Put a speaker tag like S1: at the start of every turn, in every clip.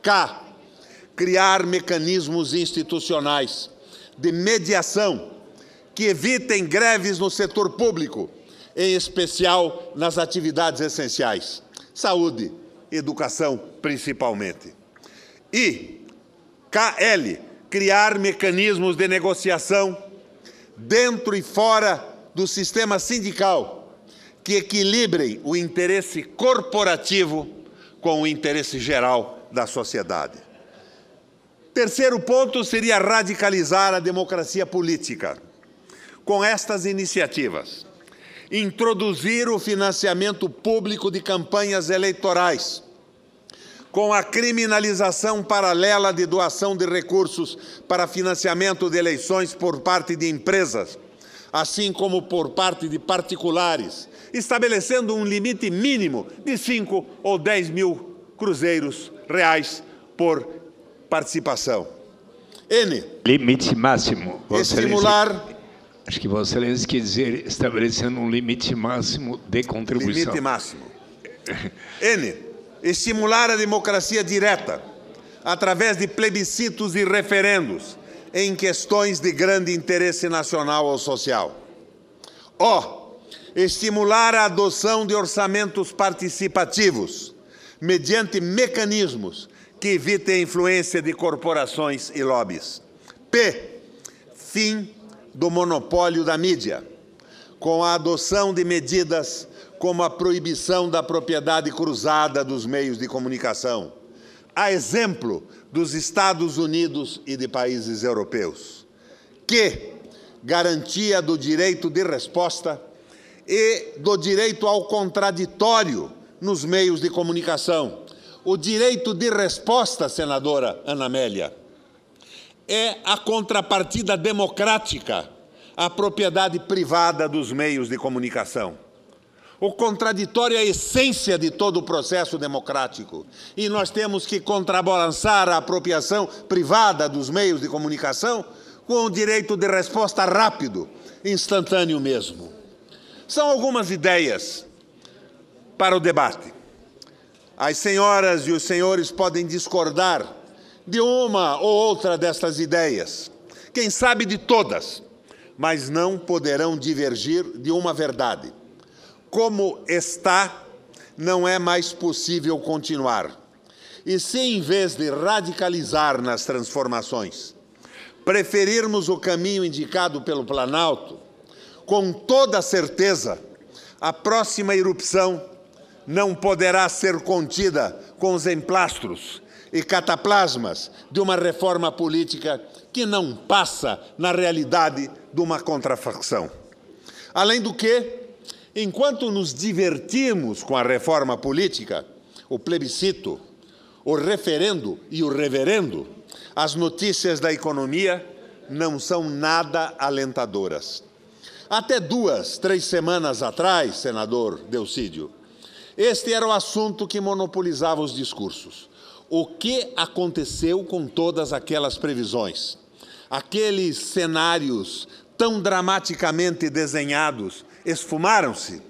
S1: K. Criar mecanismos institucionais de mediação que evitem greves no setor público, em especial nas atividades essenciais, saúde, educação principalmente. E KL. Criar mecanismos de negociação dentro e fora do sistema sindical que equilibrem o interesse corporativo com o interesse geral da sociedade. Terceiro ponto seria radicalizar a democracia política. Com estas iniciativas, introduzir o financiamento público de campanhas eleitorais, com a criminalização paralela de doação de recursos para financiamento de eleições por parte de empresas, assim como por parte de particulares, estabelecendo um limite mínimo de 5 ou 10 mil cruzeiros reais por participação. N.
S2: Limite máximo.
S1: Estimular...
S2: Acho que Vossa Excelência quer dizer estabelecendo um limite máximo de contribuição.
S1: Limite máximo. N. Estimular a democracia direta, através de plebiscitos e referendos, em questões de grande interesse nacional ou social. O. Estimular a adoção de orçamentos participativos, mediante mecanismos que evitem a influência de corporações e lobbies. P. Fim do monopólio da mídia, com a adoção de medidas como a proibição da propriedade cruzada dos meios de comunicação, a exemplo dos Estados Unidos e de países europeus. Q. Garantia do direito de resposta e do direito ao contraditório nos meios de comunicação. O direito de resposta, senadora Ana Amélia, é a contrapartida democrática à propriedade privada dos meios de comunicação. O contraditório é a essência de todo o processo democrático. E nós temos que contrabalançar a apropriação privada dos meios de comunicação com o direito de resposta rápido, instantâneo mesmo. São algumas ideias para o debate. As senhoras e os senhores podem discordar de uma ou outra destas ideias, quem sabe de todas, mas não poderão divergir de uma verdade. Como está, não é mais possível continuar. E se, em vez de radicalizar nas transformações, preferirmos o caminho indicado pelo Planalto, com toda certeza, a próxima erupção não poderá ser contida com os emplastros e cataplasmas de uma reforma política que não passa, na realidade, de uma contrafação. Além do que, enquanto nos divertimos com a reforma política, o plebiscito, o referendo e o reverendo, as notícias da economia não são nada alentadoras. Até 2, 3 semanas atrás, senador Delcídio, este era o assunto que monopolizava os discursos. O que aconteceu com todas aquelas previsões? Aqueles cenários tão dramaticamente desenhados esfumaram-se?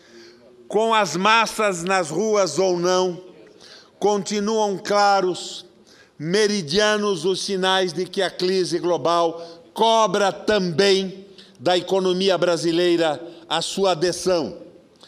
S1: Com as massas nas ruas ou não, continuam claros, meridianos os sinais de que a crise global cobra também da economia brasileira a sua adesão,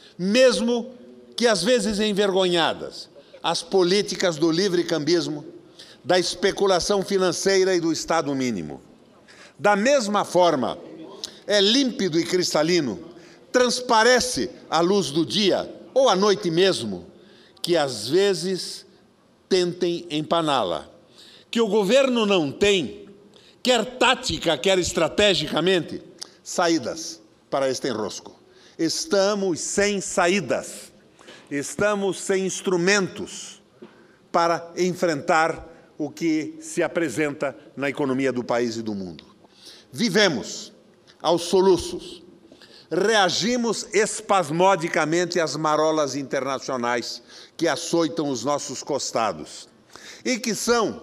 S1: mesmo que às vezes envergonhadas, as políticas do livre-cambismo, da especulação financeira e do Estado mínimo. Da mesma forma, é límpido e cristalino, transparece à luz do dia, ou à noite mesmo, que às vezes tentem empaná-la. Que o governo não tem, quer tática, quer estrategicamente, saídas para este enrosco. Estamos sem saídas. Estamos sem instrumentos para enfrentar o que se apresenta na economia do país e do mundo. Vivemos aos soluços, reagimos espasmodicamente às marolas internacionais que açoitam os nossos costados e que são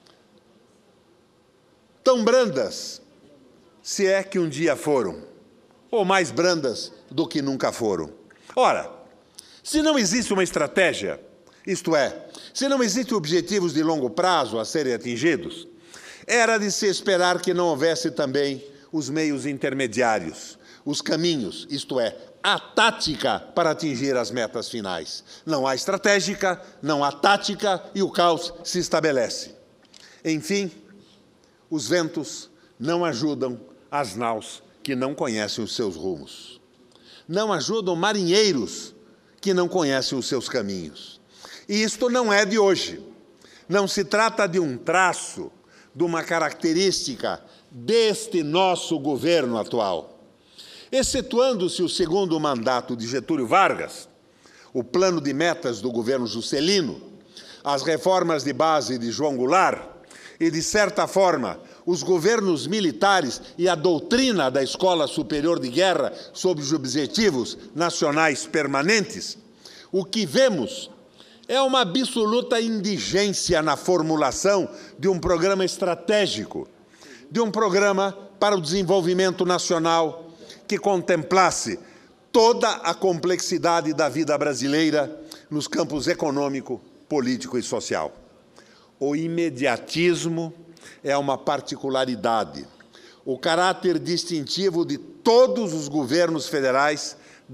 S1: tão brandas, se é que um dia foram, ou mais brandas do que nunca foram. Ora, se não existe uma estratégia, Isto é, se não existem objetivos de longo prazo a serem atingidos, era de se esperar que não houvesse também os meios intermediários, os caminhos, isto é, a tática para atingir as metas finais. Não há estratégica, não há tática e o caos se estabelece. Enfim, os ventos não ajudam as naus que não conhecem os seus rumos. Não ajudam marinheiros que não conhecem os seus caminhos. E isto não é de hoje. Não se trata de um traço, de uma característica deste nosso governo atual. Excetuando-se o segundo mandato de Getúlio Vargas, o plano de metas do governo Juscelino, as reformas de base de João Goulart e, de certa forma, os governos militares e a doutrina da Escola Superior de Guerra sobre os objetivos nacionais permanentes, o que vemos é uma absoluta indigência na formulação de um programa estratégico, de um programa para o desenvolvimento nacional que contemplasse toda a complexidade da vida brasileira nos campos econômico, político e social. O imediatismo é uma particularidade, o caráter distintivo de todos os governos federais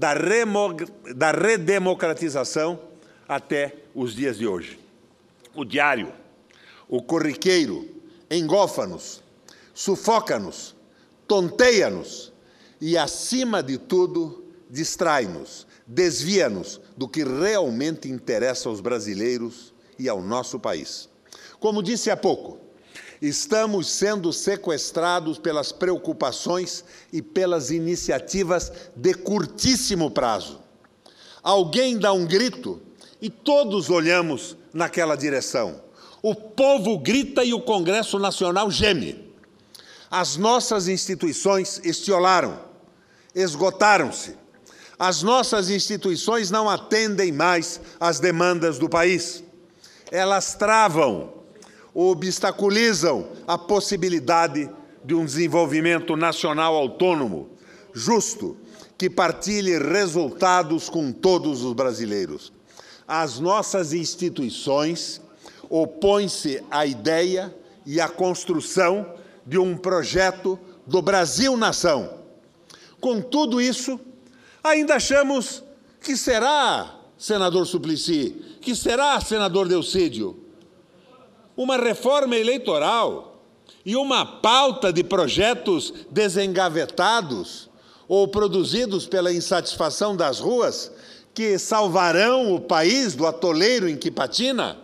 S1: da redemocratização até os dias de hoje. O diário, o corriqueiro, engolfa-nos, sufoca-nos, tonteia-nos e, acima de tudo, distrai-nos, desvia-nos do que realmente interessa aos brasileiros e ao nosso país. Como disse há pouco, estamos sendo sequestrados pelas preocupações e pelas iniciativas de curtíssimo prazo. Alguém dá um grito e todos olhamos naquela direção. O povo grita e o Congresso Nacional geme. As nossas instituições estiolaram, esgotaram-se. As nossas instituições não atendem mais às demandas do país. Elas travam, obstaculizam a possibilidade de um desenvolvimento nacional autônomo, justo, que partilhe resultados com todos os brasileiros. As nossas instituições opõem-se à ideia e à construção de um projeto do Brasil-nação. Com tudo isso, ainda achamos que será, senador Suplicy, que será, senador Delcídio, uma reforma eleitoral e uma pauta de projetos desengavetados ou produzidos pela insatisfação das ruas que salvarão o país do atoleiro em que patina?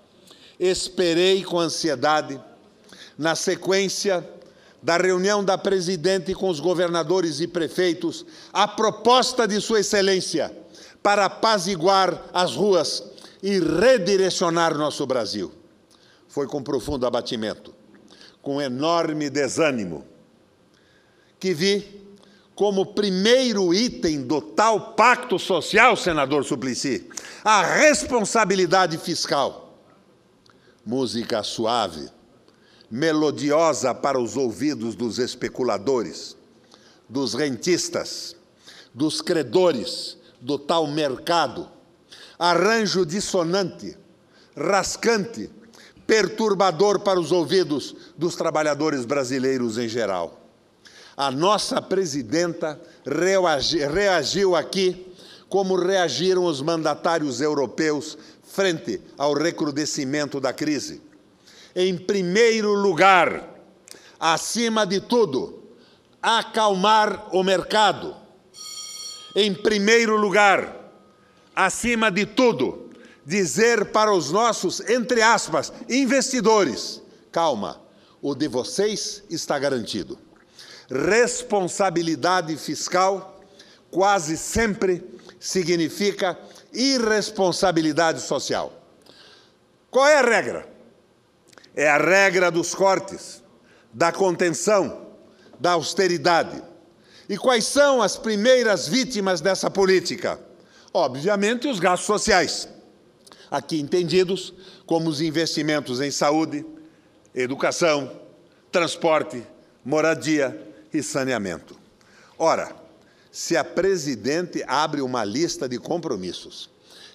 S1: Esperei com ansiedade, na sequência da reunião da presidente com os governadores e prefeitos, a proposta de Sua Excelência para apaziguar as ruas e redirecionar nosso Brasil. Foi com profundo abatimento, com enorme desânimo, que vi como primeiro item do tal pacto social, senador Suplicy, a responsabilidade fiscal. Música suave, melodiosa para os ouvidos dos especuladores, dos rentistas, dos credores do tal mercado, arranjo dissonante, rascante, perturbador para os ouvidos dos trabalhadores brasileiros em geral. A nossa presidenta reagiu aqui como reagiram os mandatários europeus frente ao recrudescimento da crise. Em primeiro lugar, acima de tudo, acalmar o mercado. Em primeiro lugar, acima de tudo, dizer para os nossos, entre aspas, investidores, calma, o de vocês está garantido. Responsabilidade fiscal quase sempre significa irresponsabilidade social. Qual é a regra? É a regra dos cortes, da contenção, da austeridade. E quais são as primeiras vítimas dessa política? Obviamente, os gastos sociais, aqui entendidos como os investimentos em saúde, educação, transporte, moradia e saneamento. Ora, se a presidente abre uma lista de compromissos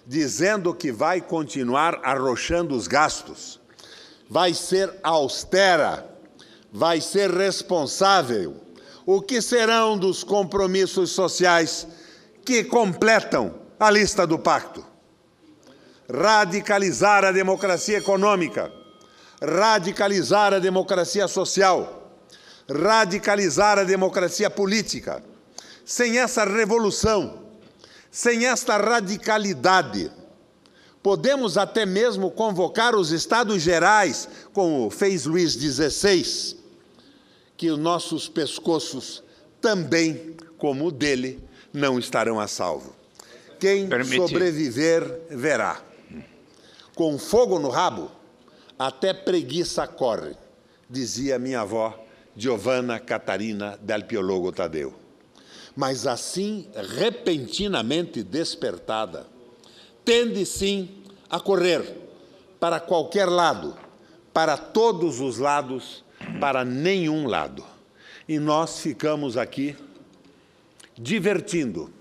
S1: dizendo que vai continuar arrochando os gastos, vai ser austera, vai ser responsável. O que serão dos compromissos sociais que completam a lista do pacto? Radicalizar a democracia econômica, radicalizar a democracia social, radicalizar a democracia política. Sem essa revolução, sem esta radicalidade, podemos até mesmo convocar os Estados Gerais, como fez Luís XVI, que os nossos pescoços também, como o dele, não estarão a salvo. Quem sobreviver, verá. Com fogo no rabo, até preguiça corre, dizia minha avó, Giovanna Catarina del Piologo Tadeu. Mas assim, repentinamente despertada, tende sim a correr para qualquer lado, para todos os lados, para nenhum lado. E nós ficamos aqui divertindo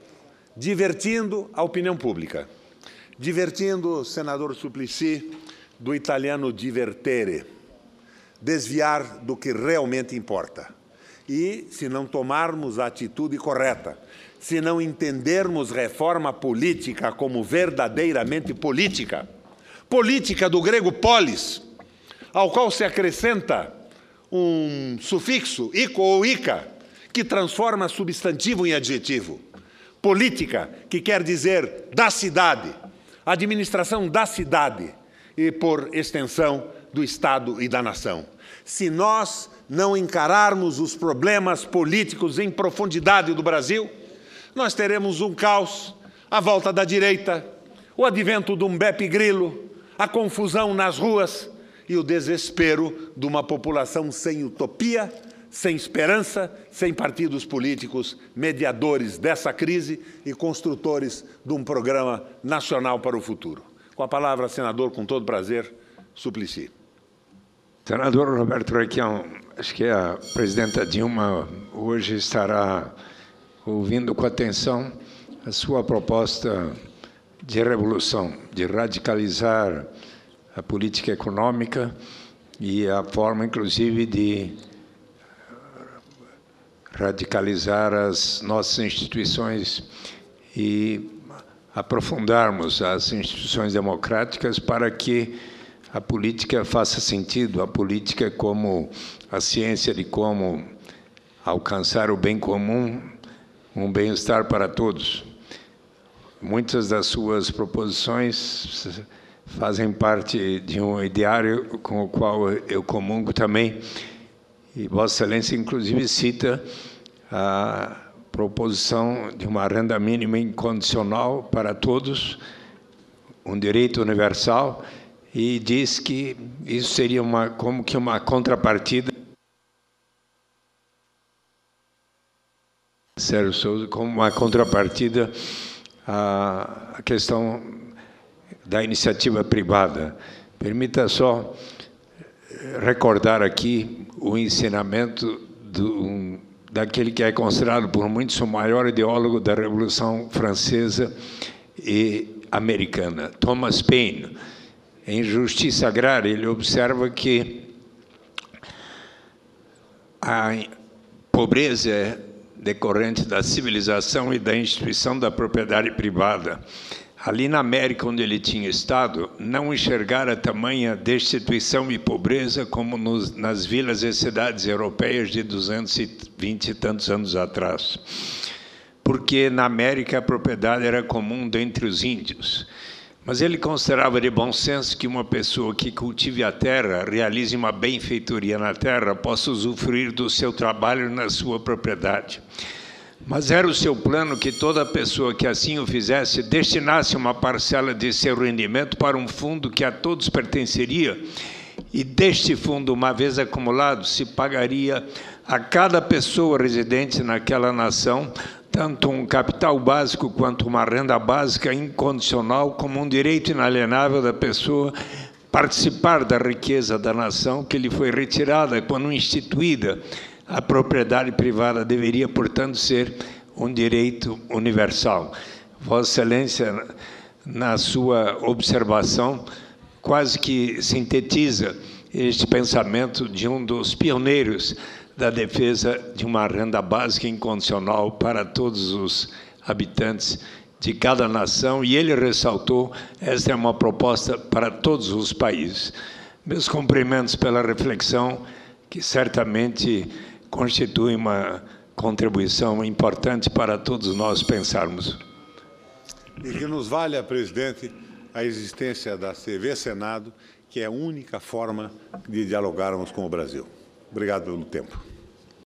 S1: a opinião pública, divertindo o senador Suplicy do italiano divertere, desviar do que realmente importa. E, se não tomarmos a atitude correta, se não entendermos reforma política como verdadeiramente política, política do grego polis, ao qual se acrescenta um sufixo, ico ou ica, que transforma substantivo em adjetivo. Política, que quer dizer da cidade, administração da cidade e, por extensão, do Estado e da nação. Se nós não encararmos os problemas políticos em profundidade do Brasil, nós teremos um caos, a volta da direita, o advento de um Beppe Grillo, a confusão nas ruas e o desespero de uma população sem utopia, sem esperança, sem partidos políticos mediadores dessa crise e construtores de um programa nacional para o futuro. Com a palavra, senador, com todo prazer, Suplicy.
S2: Senador Roberto Requião, acho que a presidenta Dilma hoje estará ouvindo com atenção a sua proposta de revolução, de radicalizar a política econômica e a forma, inclusive, de radicalizar as nossas instituições e aprofundarmos as instituições democráticas para que a política faça sentido, a política como a ciência de como alcançar o bem comum, um bem-estar para todos. Muitas das suas proposições fazem parte de um ideário com o qual eu comungo também, e Vossa Excelência, inclusive, cita a proposição de uma renda mínima incondicional para todos, um direito universal, e diz que isso seria como que uma contrapartida, Sérgio Souza, como uma contrapartida à questão da iniciativa privada. Permita só recordar aqui o ensinamento daquele que é considerado por muitos o maior ideólogo da Revolução Francesa e Americana, Thomas Paine. Em Justiça Agrária, ele observa que a pobreza é decorrente da civilização e da instituição da propriedade privada. Ali na América, onde ele tinha estado, não enxergara tamanha destituição e pobreza como nas vilas e cidades europeias de 220 e tantos anos atrás. Porque na América a propriedade era comum dentre os índios. Mas ele considerava de bom senso que uma pessoa que cultive a terra, realize uma benfeitoria na terra, possa usufruir do seu trabalho na sua propriedade. Mas era o seu plano que toda pessoa que assim o fizesse destinasse uma parcela de seu rendimento para um fundo que a todos pertenceria, e deste fundo, uma vez acumulado, se pagaria a cada pessoa residente naquela nação tanto um capital básico quanto uma renda básica incondicional, como um direito inalienável da pessoa participar da riqueza da nação que lhe foi retirada quando instituída. A propriedade privada deveria, portanto, ser um direito universal. Vossa Excelência, na sua observação, quase que sintetiza este pensamento de um dos pioneiros da defesa de uma renda básica incondicional para todos os habitantes de cada nação, e ele ressaltou: esta é uma proposta para todos os países. Meus cumprimentos pela reflexão, que certamente constitui uma contribuição importante para todos nós pensarmos.
S1: E que nos valha, presidente, a existência da TV Senado, que é a única forma de dialogarmos com o Brasil. Obrigado pelo tempo.